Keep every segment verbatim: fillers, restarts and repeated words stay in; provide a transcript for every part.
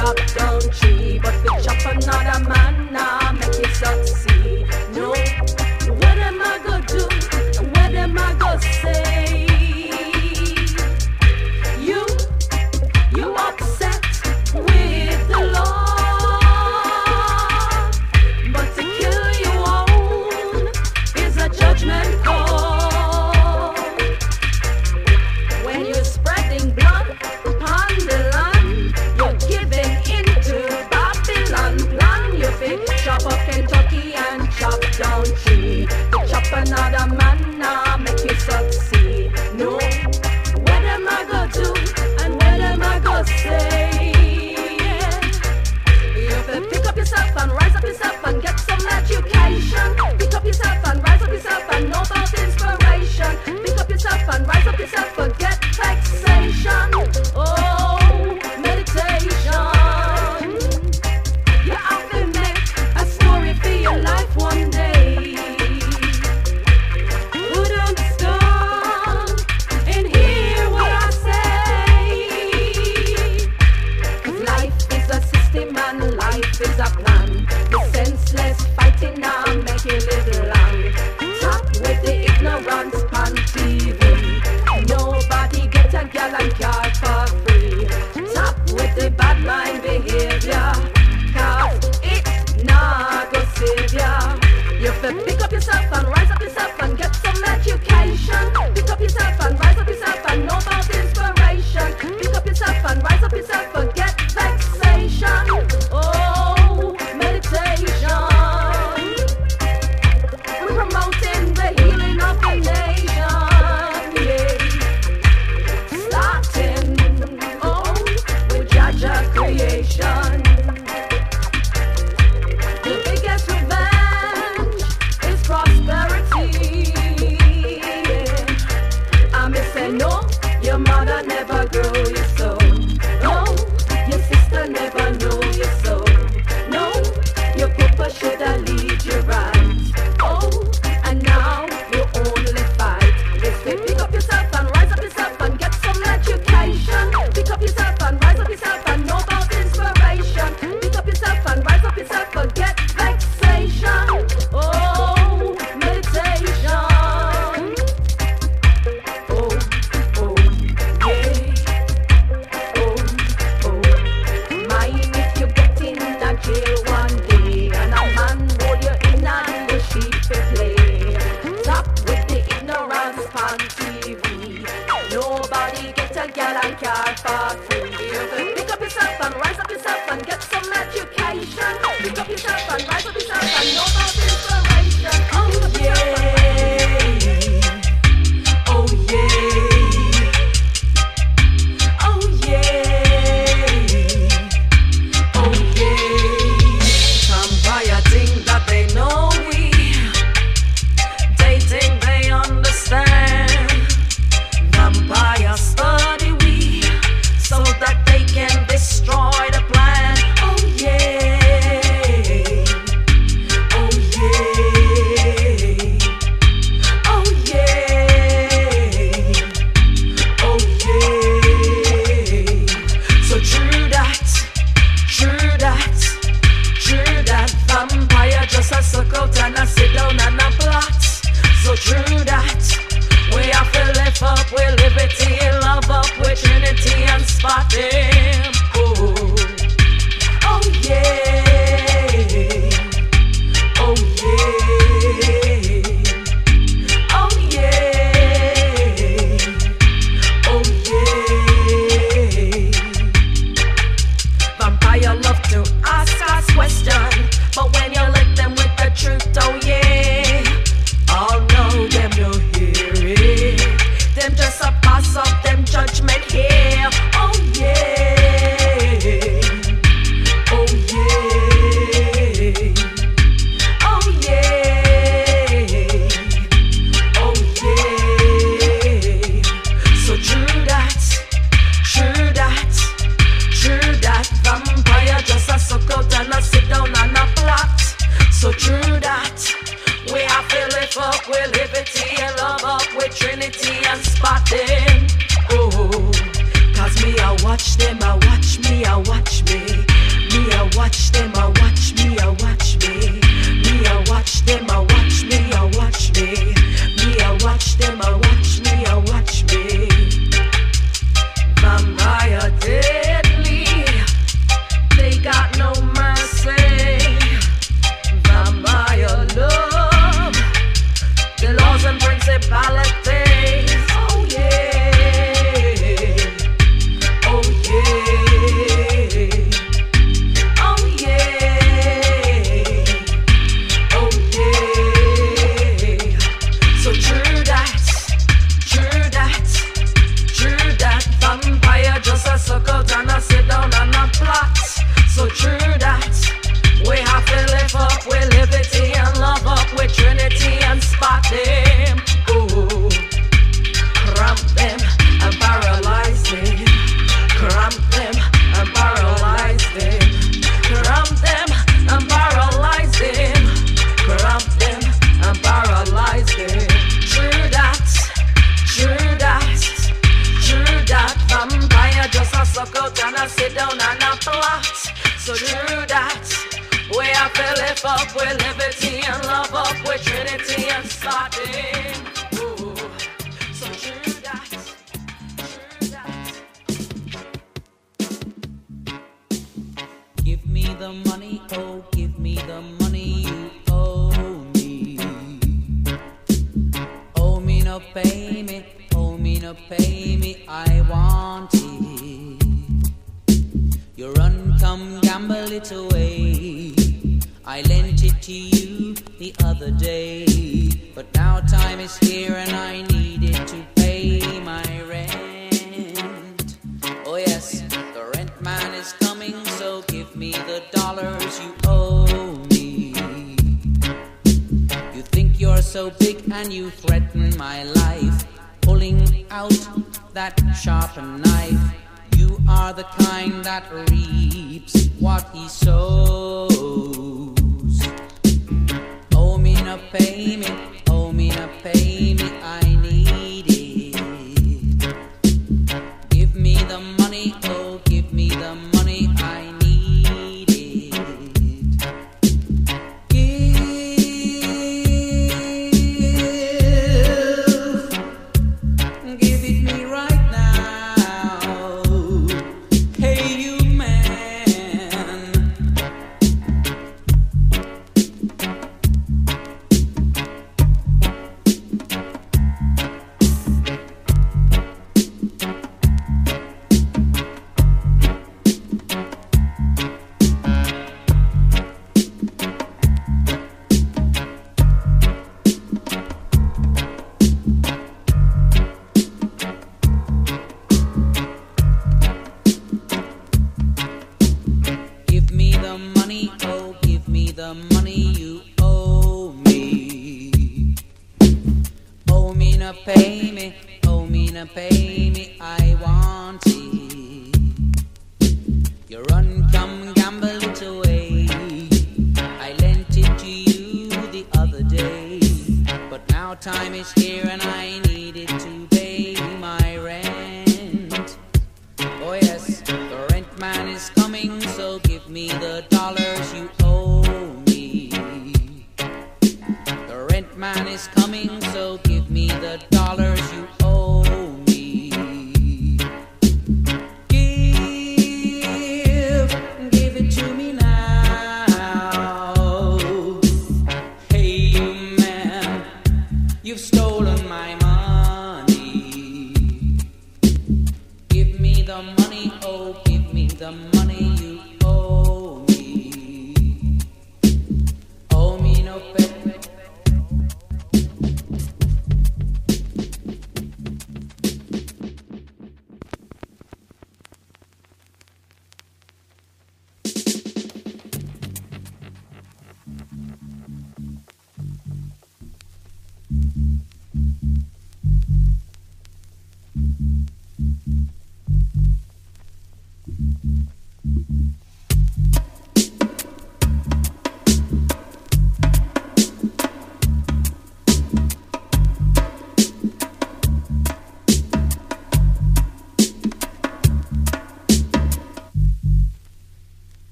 chop down tree, but we chop another man now make it succeed. No, what am I gonna do? What am I gonna say? You, you upset with the law, but to kill your own is a judgment call. When you're spreading blood upon the land, you're giving into Babylon plan. You think chop up Kentucky and chop down tree, to chop another man now make you succeed. No, what am I gonna do and what am I gonna say? You have to pick up yourself and rise up yourself and get some education. Pick up yourself and rise up yourself and know about inspiration. Pick up yourself and rise up yourself, forget vexation. Oh, meditation. You have to make a story for your life one day. Wouldn't stop and hear what I say. 'Cause life is a system and life is a plan. The senseless fighting now make you live long. Top with the ignorance on T V. Nobody get a gal and car for free. Top with the bad mind behavior, 'cause it's not gonna save ya. You have to pick up yourself and rise up yourself and get some education. Pick up yourself and rise up yourself and know about inspiration. Pick up yourself and rise up yourself, forget vexation. Oh, meditation. We're promoting the healing of the nation. Yeah. Starting, oh, with Jaja creation. The biggest revenge is prosperity. Yeah. I may say no, your mother never grew you so. No, your sister never knew you so. No, your papa shoulda lead you right. Oh, and now you only fight. They say pick up yourself and rise up yourself and get some education. Pick up yourself and rise up yourself and know about inspiration. Pick up yourself and rise up yourself, forget vexation. Oh, meditation. Oh, oh, yeah. Oh, oh. Mind if you get in a jail one day and a man hold you in and the sheep to play. Stop with the ignorance on T V. Nobody get a gal and car for free. You can pick up yourself and rise up yourself and get some education. Pick up yourself and rise up yourself and know about inspiration. Oh yeah, oh yeah, oh yeah, oh yeah. Vampire think that they know we, they think they understand. Vampire study we, so that they can destroy the plan. Oh yeah, oh yeah, oh yeah, oh yeah. So true that, true that, true that. Vampire just a suck out and a sit down and a plot. So true that. We have to lift up with liberty, love up with Trinity and spot him. Oh, oh yeah, oh yeah, oh yeah, oh yeah. Vampire love to ask us questions, but when you lick them with the truth, oh yeah, all know them no hear it. Them just a pass up them judgment here. Oh yeah, oh yeah, oh yeah, oh yeah. So true that, true that, true that. Vampire just a suck out and a sit down and a plot. So true that. We have to live up with liberty and love up with Trinity and spot them. Oh, cause me I watch them, I watch me, I watch me. So true that we have to live up with liberty and love up with Trinity and starting. Ooh, so true that, true that. Give me the money, oh, give me the money you owe me. Owe me no pay me, owe me no pay me, I want it. You run, come gamble it away. I lent it to you the other day, but now time is here and I need it to pay my rent. Oh yes, the rent man is coming, so give me the dollars you owe me. You think you're so big and you threaten my life, pulling out that sharpened knife. You are the kind that reaps what he sows. Owe me no pay me, owe me no pay me, I need it. Give me the money, oh, give me the money, I need it. Give, give it me right now. Hey, you man. Give me the money, oh, give me the money you owe me. Owe me no pay me, owe me no pay me, I want it. You run, come gamble it away. I lent it to you the other day, but now time is here and I need it to pay my rent. Oh yes, the rent man is coming, so give me the dollars you owe me. The rent man is coming, so give me the dollars you owe me. Give, give it to me now. Hey, you man, you've stolen my money. Give me the money, oh, give me the money you owe me. Owe me no pay.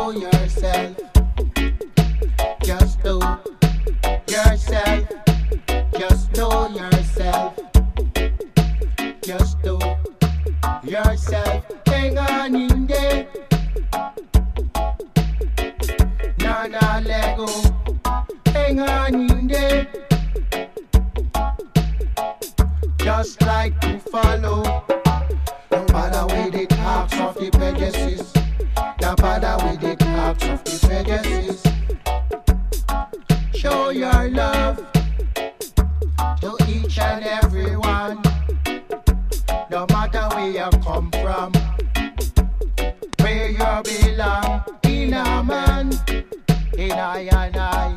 know yourself. Just do yourself. Just know yourself. Just do yourself. Hang on in there. Nah, nah, let go. Hang on in there. Just like to follow. No matter with the talks of the prejudices. No matter with the talks of the prejudices. Show your love to each and every one. No matter where you come from, where you belong, in a man, in I and I.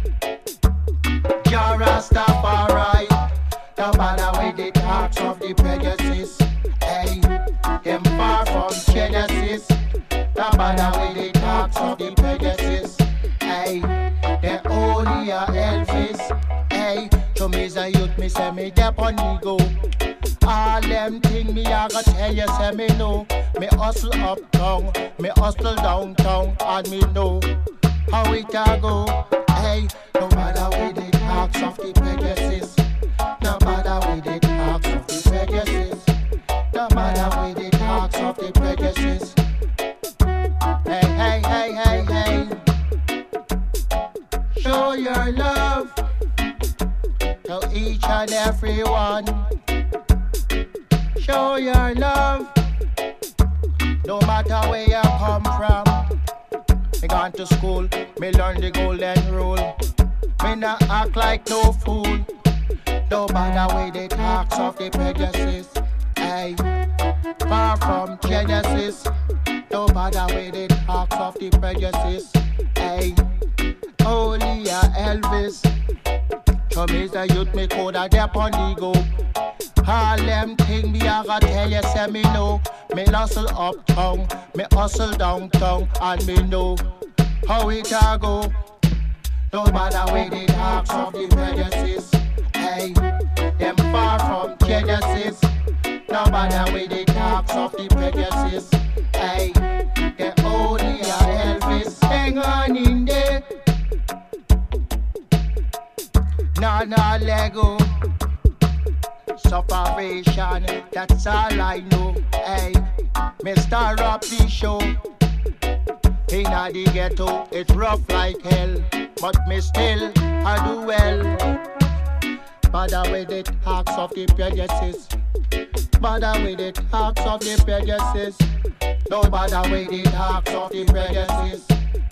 Jah Rastafari. No matter with the talks of the prejudices, hey, them far from Genesis. No matter with the talks of the prejudices, hey, they only a Elvis, hey. To me as a youth, me say me dep on me go. All them thing me a go tell you say me know. Me hustle uptown, me hustle downtown, and me know how it a go. Hey, no matter with the talks of the prejudices. No matter with the talks of the prejudices. No matter with the talks of the prejudices. Hey, hey, hey, hey, hey. Show your love to each and every one. Show your love, no matter where you come from. Me gone to school, me learn the golden rule. Me not act like no fool. No matter where the talks of the prejudices, hey, far from Genesis. No matter where the talks of the prejudices, hey, only a Elvis. To me the youth me coulda dep on the go. All them thing me a go tell you say me know. Me hustle uptown, me hustle downtown, and me know how it a go. No matter where the talks of the prejudices, hey, them far from Genesis. No matter where the talks of the prejudices, hey, they only a Elvis. Hang on in there. Nah, nah, Lego. Sufferation, that's all I know. Hey, me start up the show. Inna the ghetto, it's rough like hell, but me still I do well. Bother with the talks of the prejudices. Bother with the talks of the prejudices. Don't bother with the talks of the prejudices.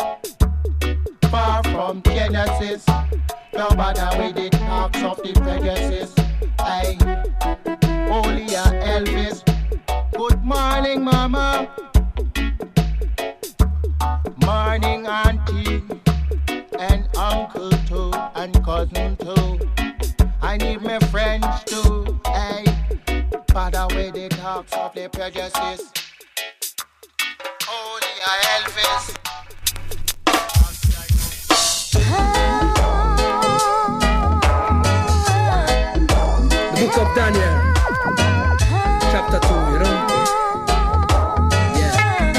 Far from Genesis. Don't bother with the talks of the prejudices. Hey, only a Elvis. Good morning, mama. Morning, auntie. And uncle too. And cousin too. I need my friends too. Hey, bother with the talks of the prejudices. Only a Elvis. The book of Daniel, chapter two, you know? Yeah.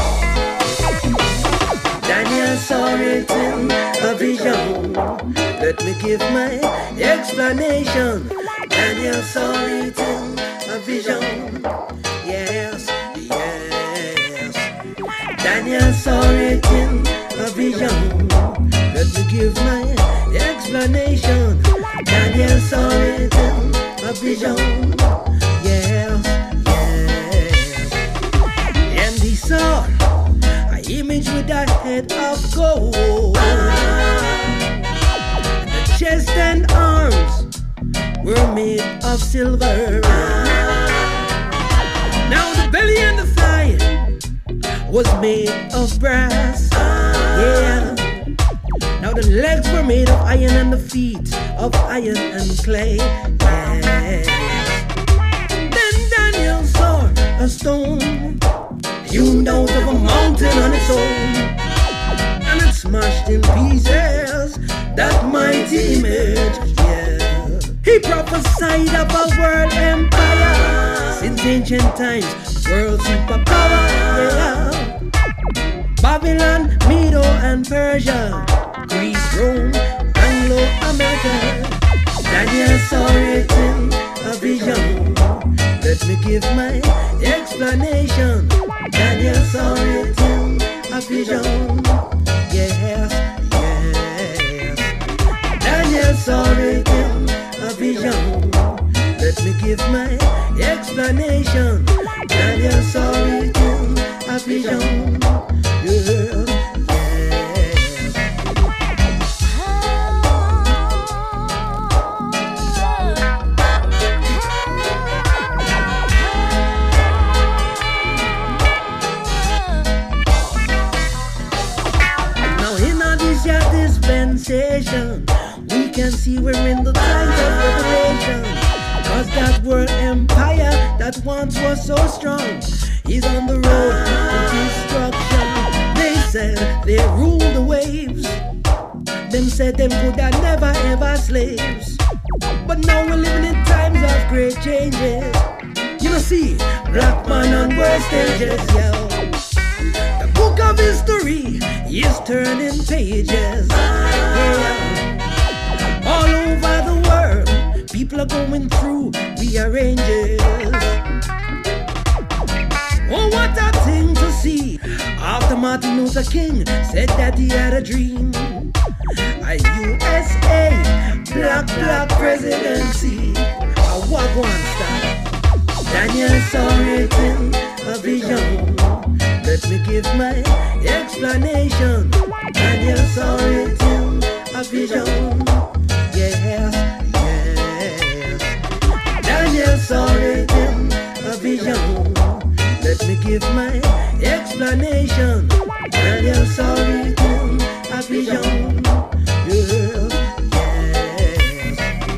Daniel saw it in a vision. Let me give my explanation. Daniel saw it in a vision. Yes, yes. Daniel saw it in a vision. Let me give my explanation. Daniel saw it in a vision. Yes, yes. And he saw an image with a head of gold. The chest and arms were made of silver. Now the belly and the thigh was made of brass. Yeah. Now the legs were made of iron and the feet of iron and clay. Yes. Then Daniel saw a stone hewn out of a mountain on its own, and it smashed in pieces that mighty image. Yeah. He prophesied of a world empire since ancient times, world superpower. Yeah. Babylon Persia, Greece, Rome, Anglo-America. Daniel saw it in a vision. Let me give my explanation. Daniel saw it in a vision. Yes, yes. Daniel saw it in a vision. Let me give my explanation. Daniel saw it in a vision. Yeah. We can see we're in the times of revelation. Cause that world empire that once was so strong is on the road to destruction. They said they ruled the waves. Them said them could have never ever slaves. But now we're living in times of great changes. You know, see, black man on world stages, yo. The book of history is turning pages. Yeah. All over the world, people are going through rearranges. Oh, what a thing to see. After Martin Luther King said that he had a dream, a U S A black, black presidency. A wagwan star. Daniel saw it in a vision. Let me give my explanation. Daniel saw it in a vision. Yes, yes. Daniel saw it in a vision. Let me give my explanation. Daniel saw it in a vision. Yeah, yes.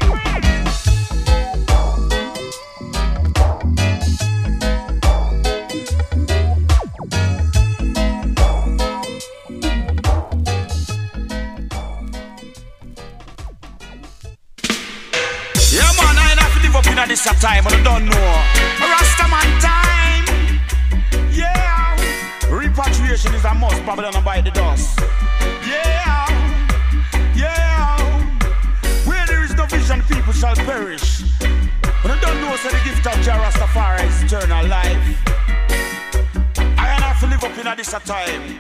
Yeah, man, I ain't have to live up in this time, but I don't know. Rastaman time. Yeah. Repatriation is a must, Babylon by the dust. Yeah. Yeah. Where there is no vision, people shall perish. But I don't know, so the gift of Jah Rastafari is eternal life. I ain't have to live up in this time.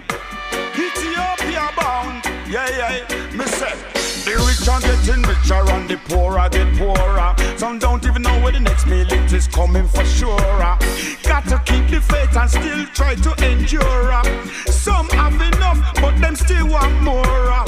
Ethiopia bound. Yeah, yeah. Me say. The rich are getting richer and the poor are get poorer. Some don't even know where the next meal it is coming for sure. Got to keep the faith and still try to endure. Some have enough, but them still want more.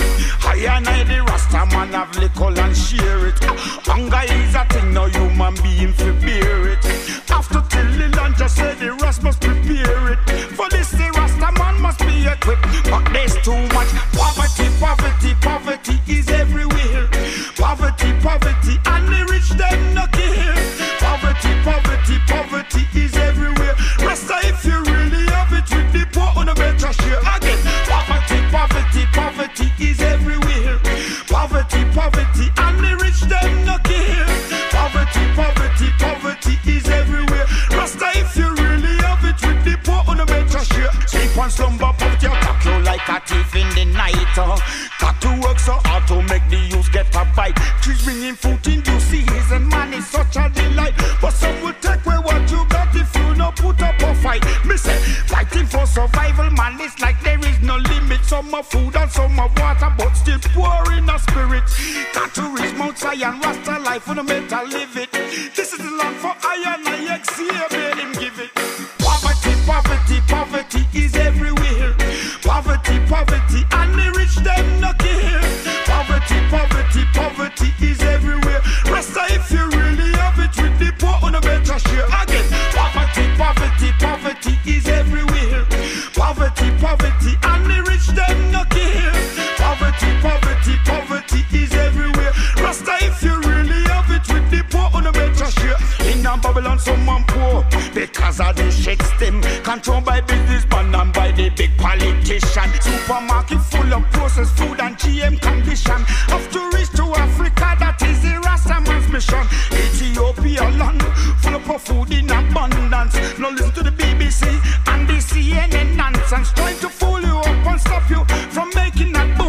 I and I, the Rasta man, have liquor and share it. Hunger is a thing, no human being for bear it. After till the land just say the Rasta must prepare it. For this the Rasta man must be equipped. But there's too much poverty, poverty, poverty is everywhere. Poverty, poverty, and the rich them not care. Poverty, poverty, poverty is everywhere. Rasta, if you really have it with the poor on a better share. Again, poverty, poverty, poverty is everywhere. Poverty, poverty, and the rich them not care. Poverty, poverty, poverty is everywhere. Rasta, if you really have it with the poor on a better share. Sleep and slumber, poverty attack you like a thief in the night. Uh. Got to work so hard to make the youth get a bite. Trees bringing food in you see and man is such a delight. But some will take away what you got if you no put up a fight. Me say, fighting for survival, man, it's like there is no limit. Some of food and some of water, but still poor in the spirit. Got to reach Mount Zion, Rasta life for the mental live it. This is the land for iron, I X C, made him give it. Poverty, poverty, poverty is everywhere. Poverty, poverty, and the rich them not care. Poverty, poverty, poverty is everywhere. Rasta, if you really have it with the poor on a better share. Again, poverty, poverty, poverty is everywhere. Poverty, poverty, and the rich them not care. Poverty, poverty, poverty is everywhere. Rasta, if you really have it with the poor on a better share. In Babylon, someone poor because of the shit stem. Controlled by businessmen and by the big politician. Supermarket full of processed food and G M condition. Have to reach to Africa, that is the Rastaman's mission. Ethiopia land full of food in abundance. Now listen to the B B C and the C N N nonsense, trying to fool you up and stop you from making that.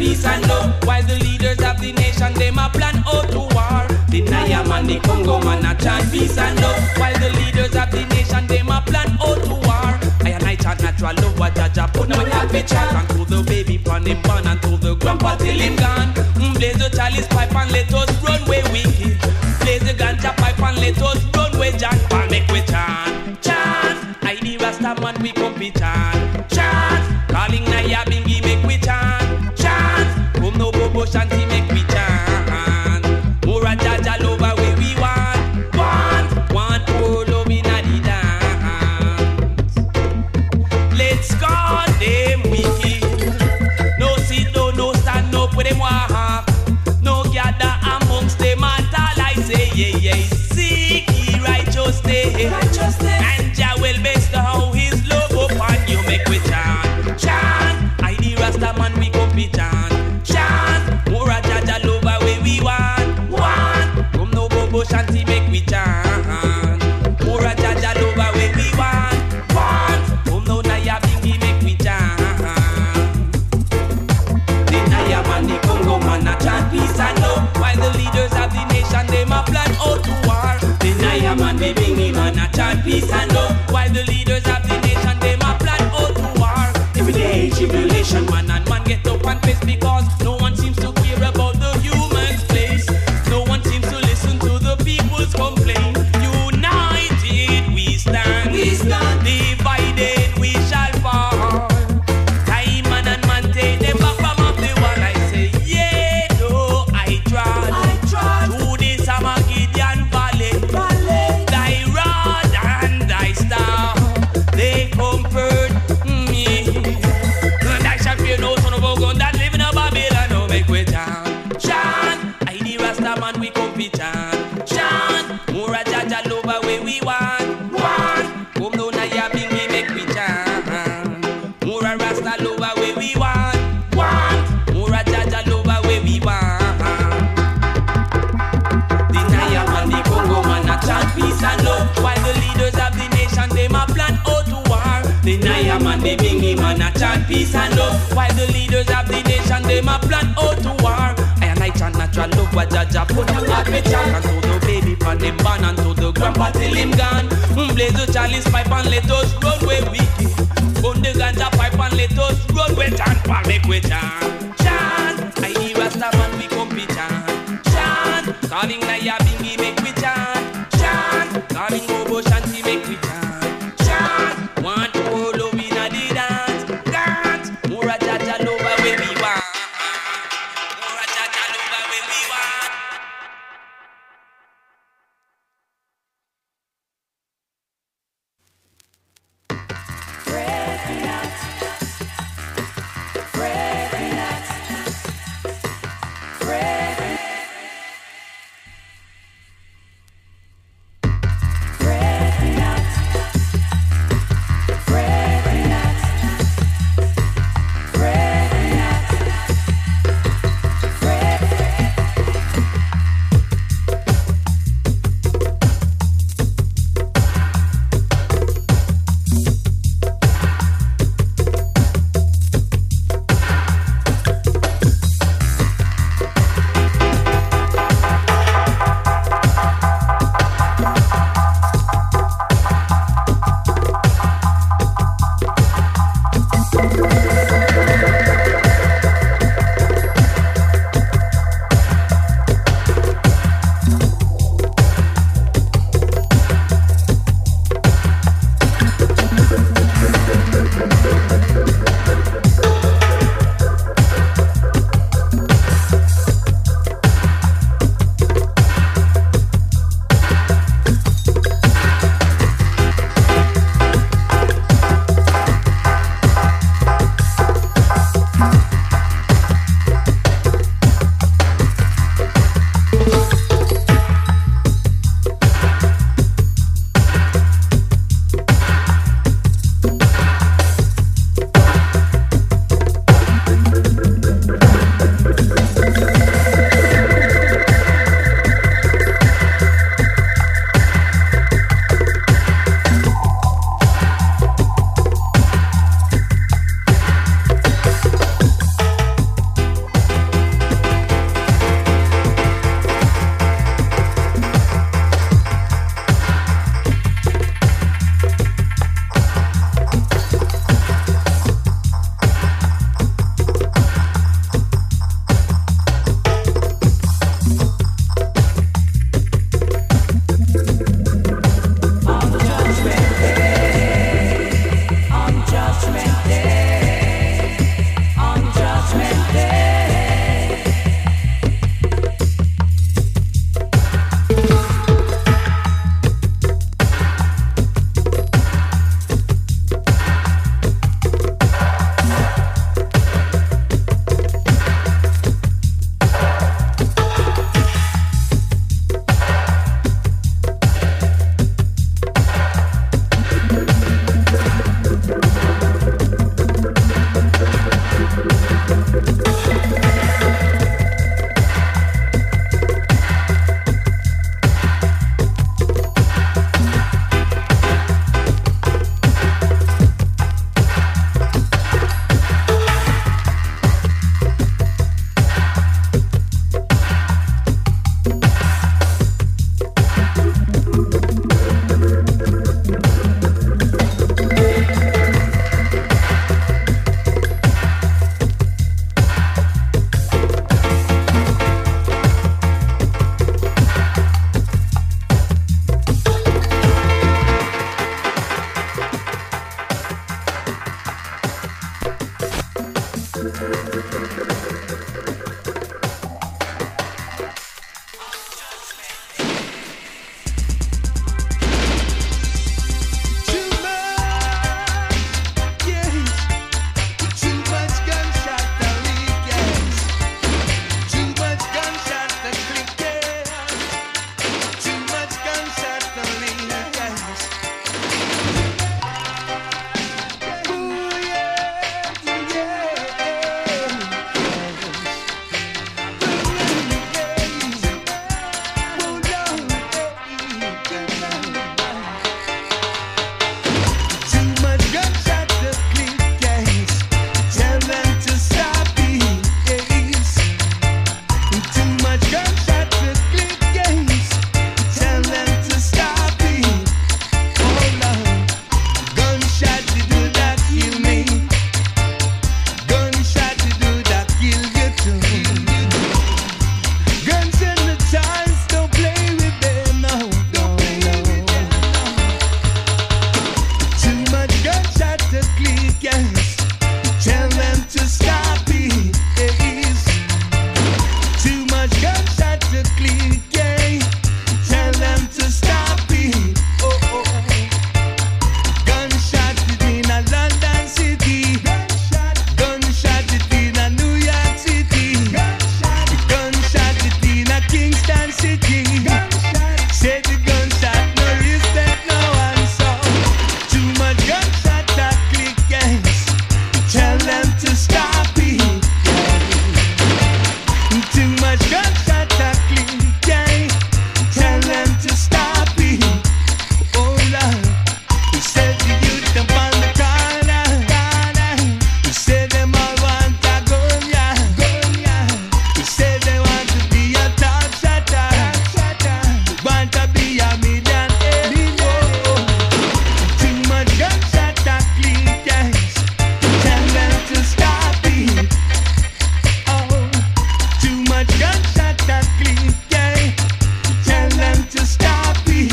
peace and love. While the leaders of the nation, them a plan out to war. The Naya man, the Congo man, a chant peace and love. While the leaders of the nation, them a plan out to war. I and I chant natural love, what Jaja put now I have to chant. And to the baby pan him born, and to the grandpa till him gone. Mm, blaze the chalice pipe and let us run way wicked. Blaze the ganja pipe and let us run way John Paul. Make we chant, chant. I the Rasta man we come be chant, chant. Calling Naya Bingi make we chant, chant. Come no bobo shanty make we chant. Mura Jaja lover way we want, want, want more love in a the dance. Let's call them wicked. No sit down, no stand up with them walk. No gather amongst them at all. I say yeah yeah. Seek ye righteousness, righteousness. And Jah will bestow His love upon you. Make we chant, chant. I the Rasta man we come be chant, chant. Mura Jaja lover way we want, want. Come no bobo shanty make we chant. Mura Jaja lover way we want, want. Come no Naya Bingi make we chant. The Naya man, the Congo man, a chant peace and love. While the leaders of the nation, them a plan out to war. The Naya man, the Bingi man, a chant peace and love. While the leaders of the nation, them a plan out to war. Every day tribulation, man and man get up and face because no one seems to care about the human's place. No one seems to listen to the people's complaint. United we stand, we stand. Divided we shall fall. Time man and man take them back from off the wall. I say yeah, no, I trod, I trod through this Armageddon valley, valley. Thy rod and thy staff, they comfort me. And I shall fear no son of a gun that live in a Babylon. No make we chant, chant. I the Rasta man we come be chant, chant. Mura Jaja lover way we want, want. Come no Naya Bingi make we chant. Mura Rasta lover way we want, want. Mura Jaja lover way we want. The Naya man, the Congo man, a chant peace and love. While the leaders of the nation, them a plan out to war. The Naya man, the Bingi man, a chant peace and love. While the leaders of the nation, them a plan out to war. I and I chant natural love, what Jaja put a heart me chant. And to the baby pan him born, and to the grandpa till him gone. Mm, blaze the chalice pipe and let us run way wicked. Burn the ganja pipe and let us run way John Paul. Make we chant, chant. I the Rasta man we come be chant, chant. Calling Naya Bingi make we chant, chant. Calling Bobo Shanti make we chant, chant. Want more love in a the dance, dance. Mura Jaja lover way we want, Mura Jaja lover way we want. Fred Peanuts. Fred Peanuts. Fred. yes. Tell them to stop it, yes. Too much gunshot to click, yeah. Tell them to stop it, oh oh. Gunshot in a London City, gunshot, gunshot in a New York City, gunshot, gunshot in a Kingston City, gunshot. Say the gunshot, no respect, no answer. Too much gunshot that click, yes. Tell them to stop it, yeah. Too much gunshot that click, yeah. Tell them to stop it. Oh Lord, we said the youth them on the corner, corner. We said them all want a gun, yeah, gun, yeah. We said they want to be a top shotter, top shotter. Want to be a millionaire, oh. Too much gunshot that click, yes. Tell them to stop it. Oh, too much gunshot that click, yeah. Tell them to stop it.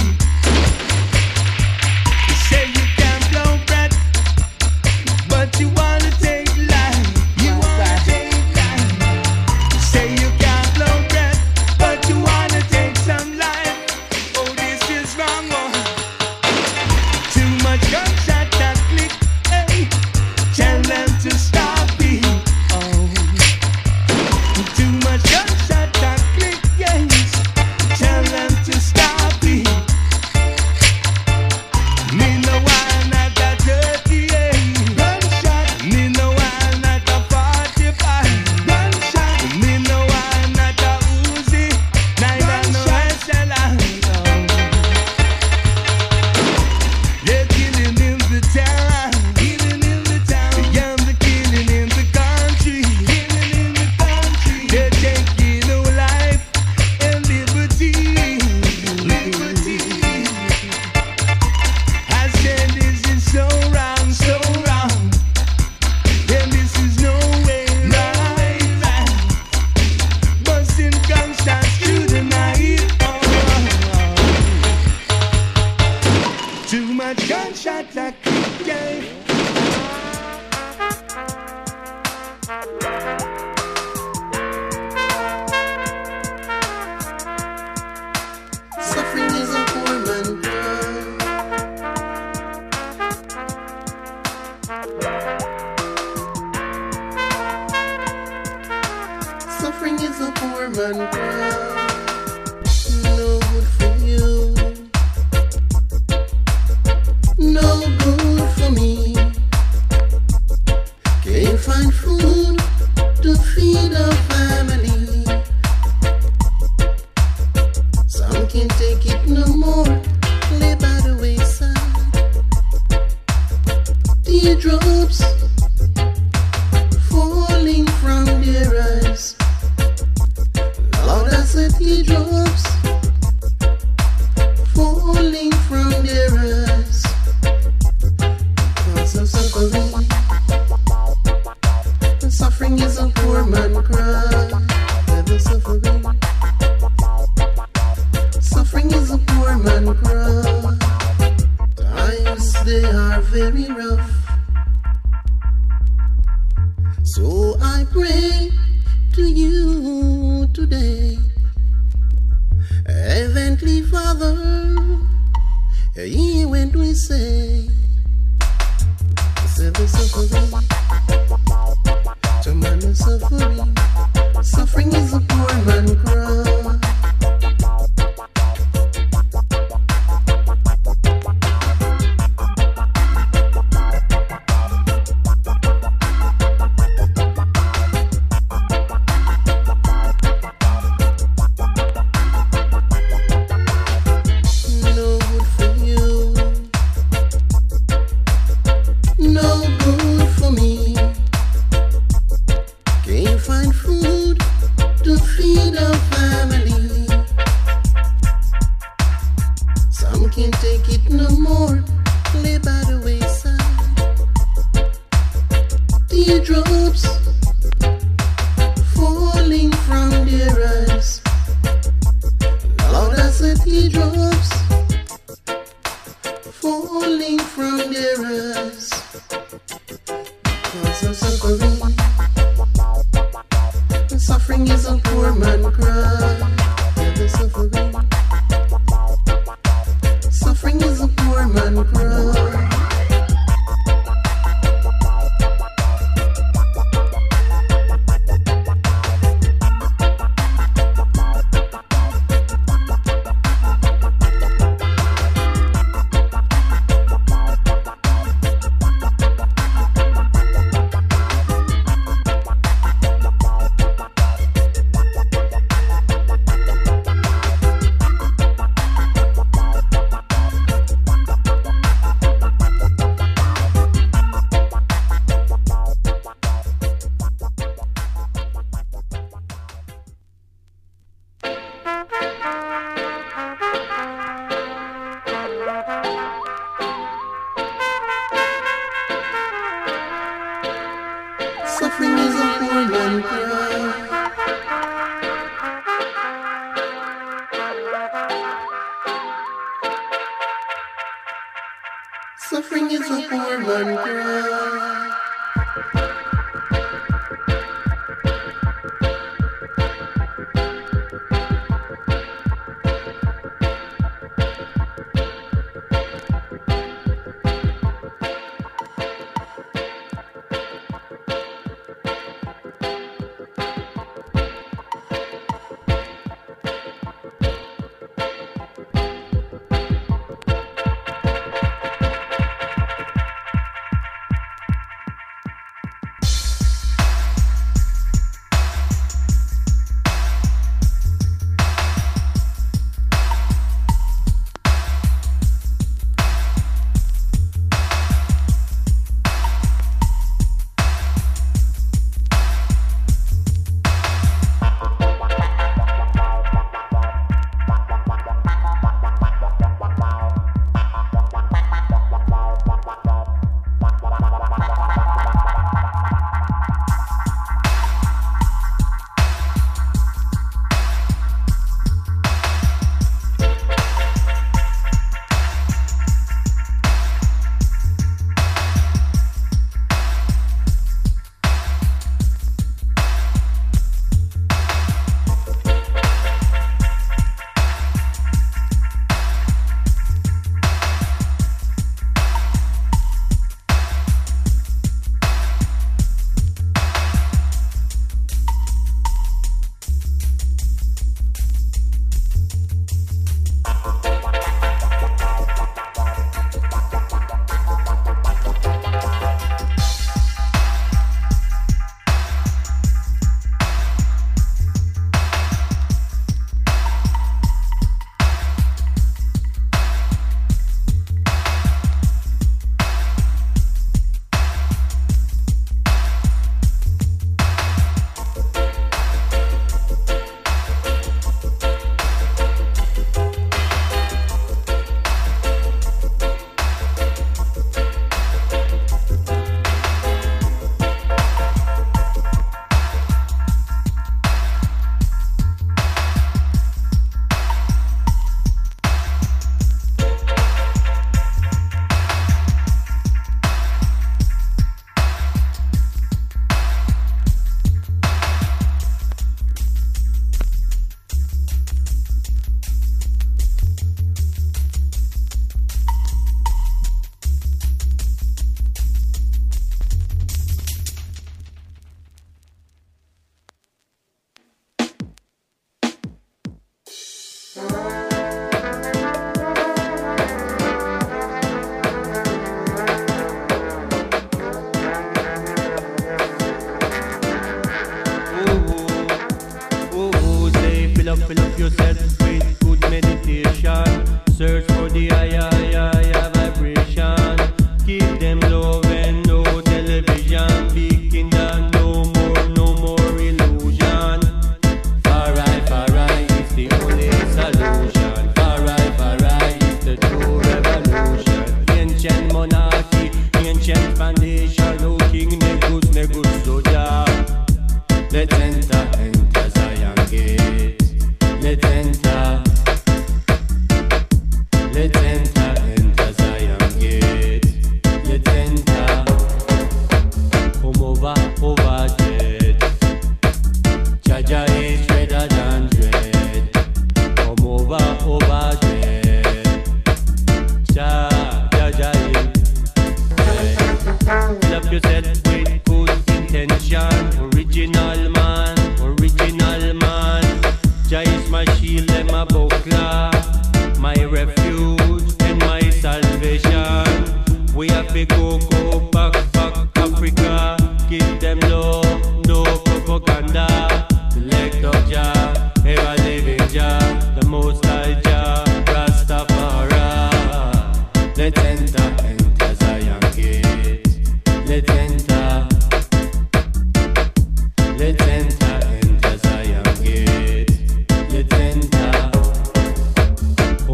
You say you can't blow breath, but you wanna take life. You wanna take life. You say you can't blow breath, but you wanna take some life. Oh, this is wrong one. Too much gunshot that click, hey. Tell them to stop it. Oh, too much gunshot that click, yes. Tell them to stop it. Me no one not a thirty-eight gunshot. Me no one not a forty-five gunshot. Me no one not a Uzi, neither no S L R. They're killing in the town, killing in the town. Yeah, the killing in the country, killing in the country. They're taking our life and liberty, liberty. I said this is so wrong, so wrong. And this is no way right, right. Busting gunshots through the night. Oh, too much gunshot that click, yeah. Suffering is a poor man cry. Suffering is a poor man cry. No good for you, no good for me. Can't find food to feed our family. Some can't take it no more, lay by the wayside. Teardrops falling from their eyes. Lord, I said teardrops falling from their eyes. Because of suffering, suffering is a poor man cry. Never suffering. Suffering is a poor man cry. Times they are very rough. So I pray to you today, Heavenly Father, hear when we say, say the suffering, to man is suffering. Suffering is a poor man cry. No good for you, no good for me. Can't find food to feed our family. Some can't take it no more, lay by the wayside. Teardrops falling from their eyes. Lord, I said teardrops falling from their eyes. Suffering is a poor man cry.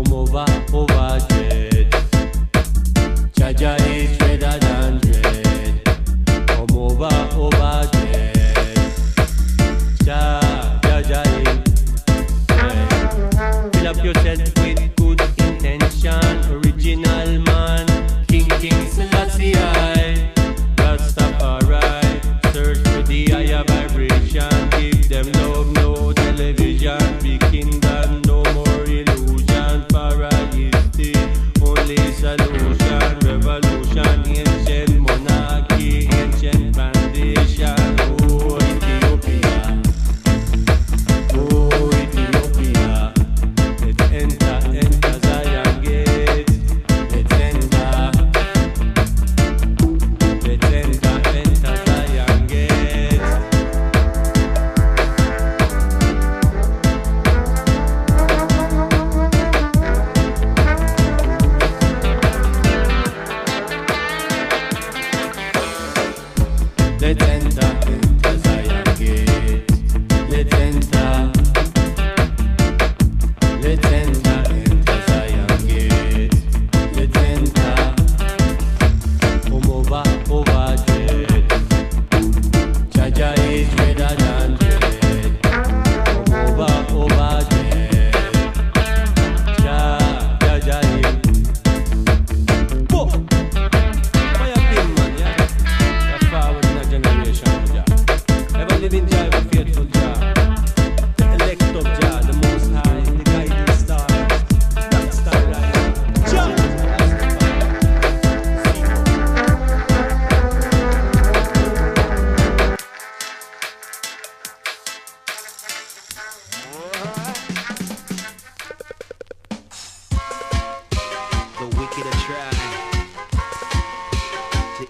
Jaja is better than dread.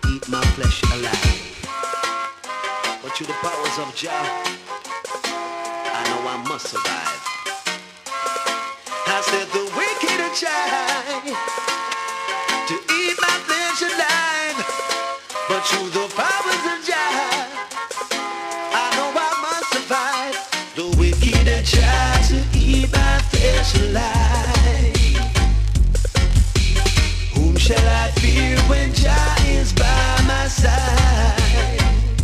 eat my flesh alive. But through the powers of Jah, I know I must survive. I said the wicked are try to eat my flesh alive, but through the powers of Jah, I know I must survive. The wicked are try to eat my flesh alive. Whom shall I fear when Jah is by my side?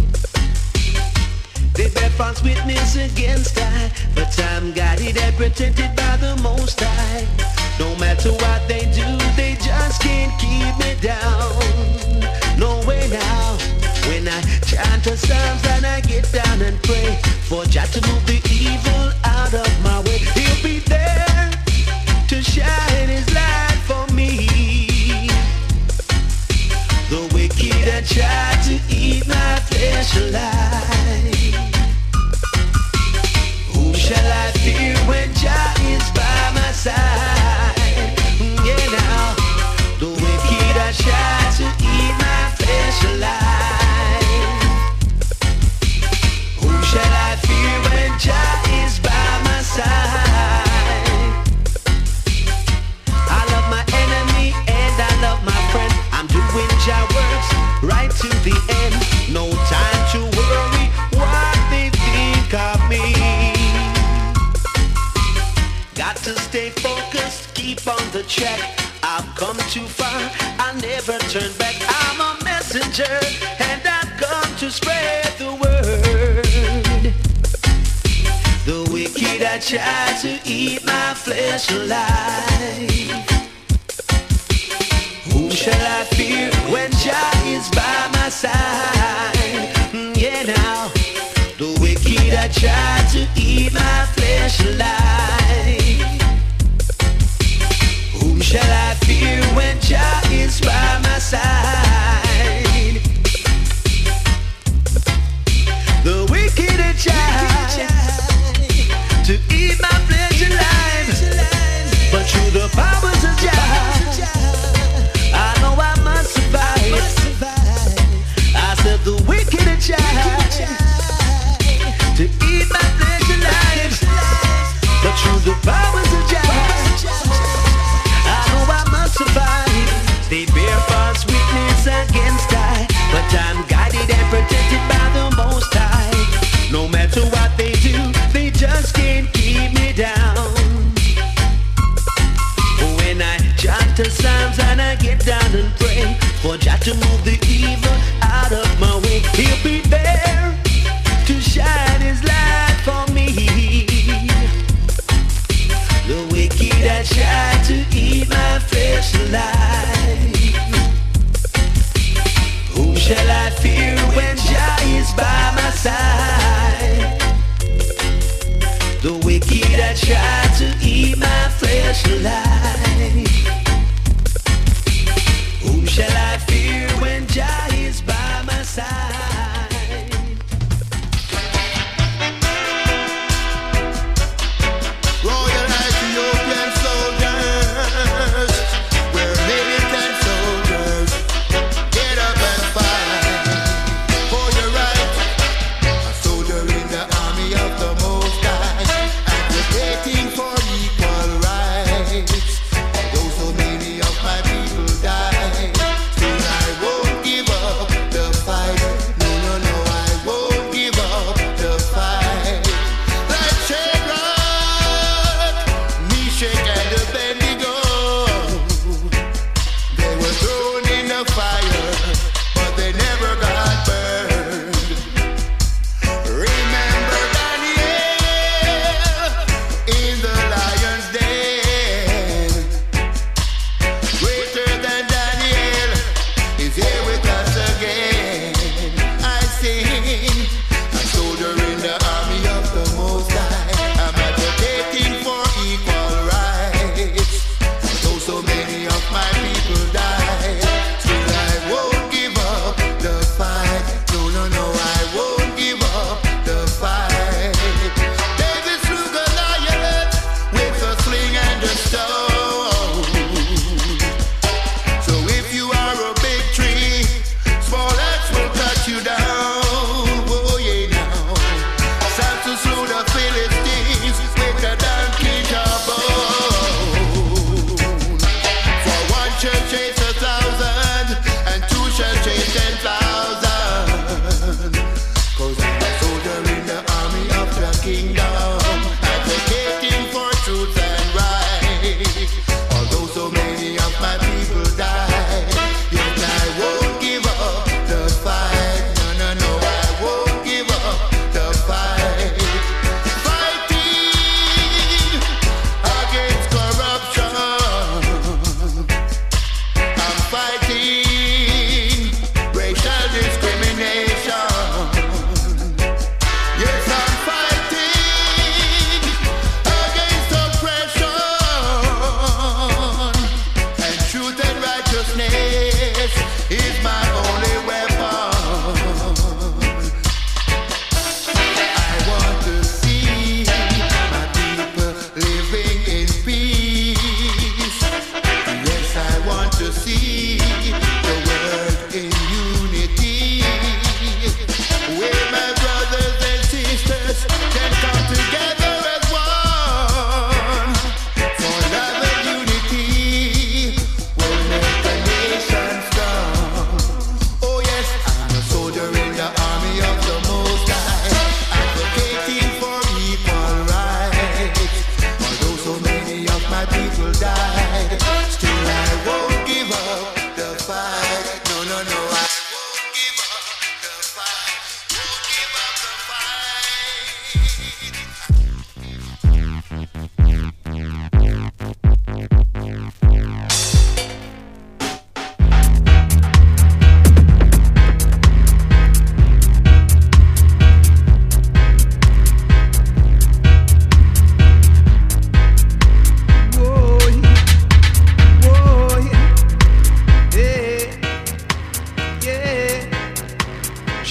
They bear false witness against I, but I'm guided and protected by the Most High. No matter what they do, they just can't keep me down. No way now. When I chant the psalms and I get down and pray for Jah to move the evil out of my way, He'll be there to shine His light for me. The wicked are try to eat my flesh alive. Whom shall I fear when Jah is by my side? Yeah, now the wicked are try to eat my flesh alive. Whom shall I fear when Jah is by my side? I love my enemy and I love my friend. I'm doing Jah works right to the end. No time to worry what they think of me. Got to stay focused, keep on the track. I've come too far, I'll never turn back. I'm a messenger and I've come to spread the word. The wicked are try to eat my flesh alive. Whom shall I fear when Jah is by my side? Yeah, now the wicked are try to eat my flesh alive. Whom shall I fear when Jah is by my side? The wicked are try to eat my flesh alive, but through the powers of Jah, I know I must survive. I said the wicked are try to eat my flesh alive, but through the powers of Jah, I know I must survive. They bear false witness against I, but I'm guided and protected by the Most High. No matter what they do, they just can't keep me down. When I chant the psalms and I get down and pray for Jah to move the evil out of my way, He'll be there to shine His light for me. The wicked are try to eat my flesh alive. Whom shall I fear when Jah is by my side? The wicked are try to eat my flesh alive. Whom shall I fear when Jah is by my side? Royal Ethiopian soldiers, we're militant soldiers. Get up and fight for your right. A soldier in the army of the Most High, advocating for equal rights. Although so many of my people die,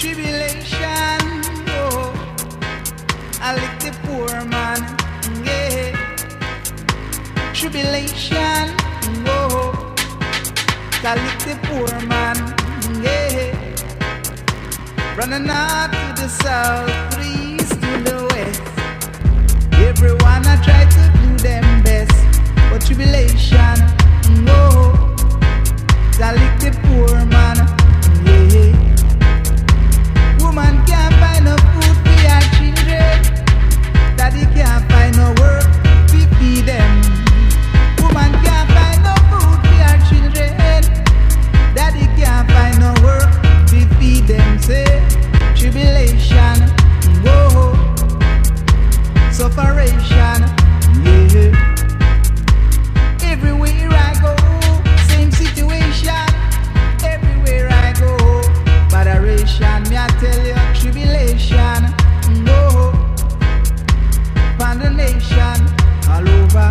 Tribulation, oh, I lick the poor man, yeah. Tribulation, oh, I lick the poor man, yeah. Running out to the south, to the east, to the west. Everyone I try to do them best, but tribulation, oh, I lick the poor man, yeah. Woman can't find no food for her children. Daddy can't find no work to feed them. Woman can't find no food for her children. Daddy can't find no work to feed them. Say, tribulation, whoa, sufferation, yeah. Everywhere I go, same situation. Everywhere I go, botheration, me I tell you, tribulation, no, condemnation, all over.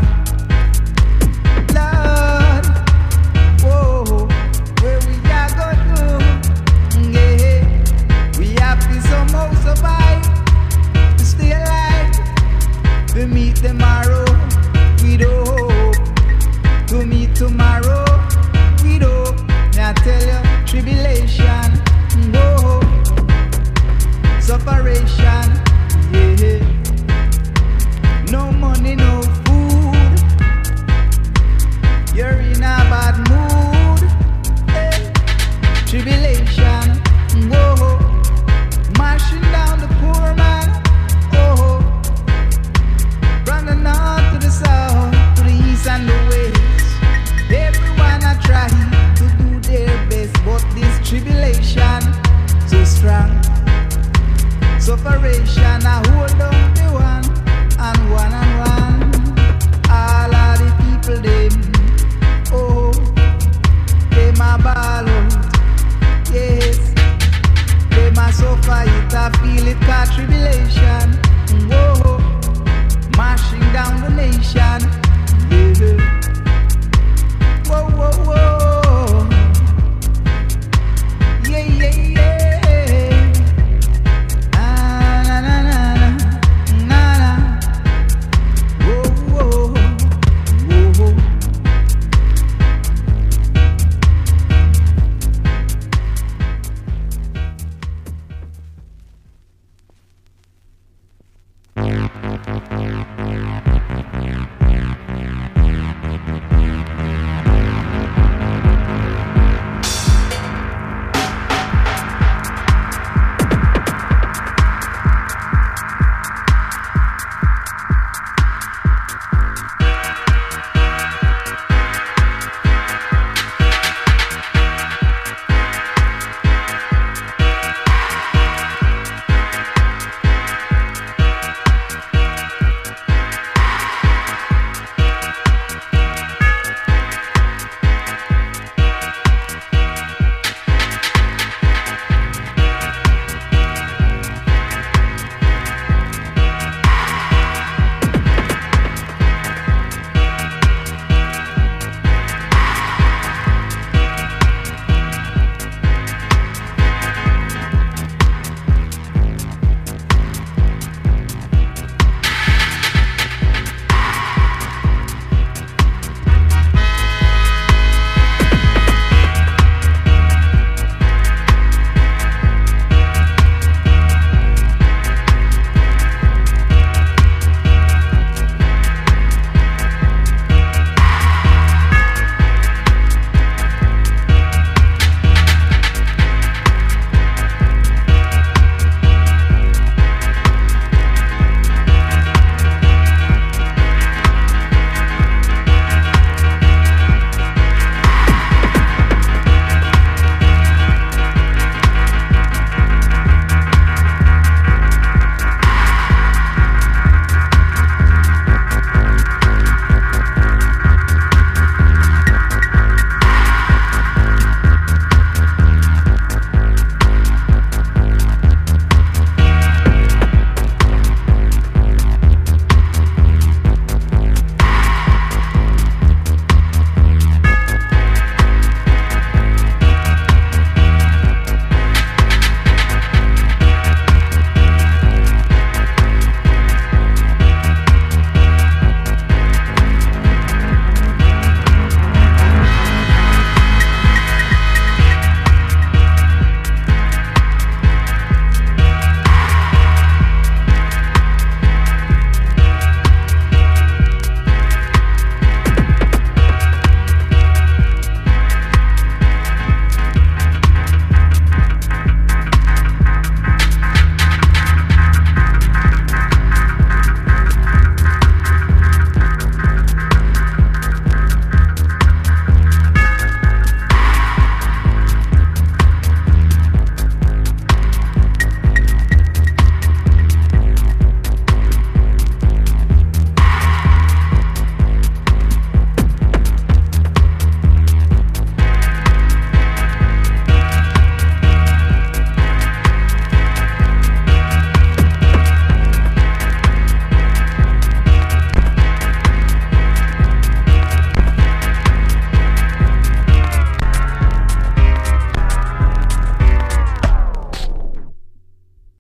Lord, whoa, where we are going to, yeah, we have to somehow survive, to stay alive, to meet tomorrow, we don't hope, to meet tomorrow, we don't, me I tell you, tribulation, whoa, sufferation, yeah. No money, no food. You're in a bad mood. Hey. Tribulation, whoa, marching down the poor man. Oh, running north to the south, to the east and the west. Everyone I try to do their best, but this tribulation so strong. Sufferation, I hold on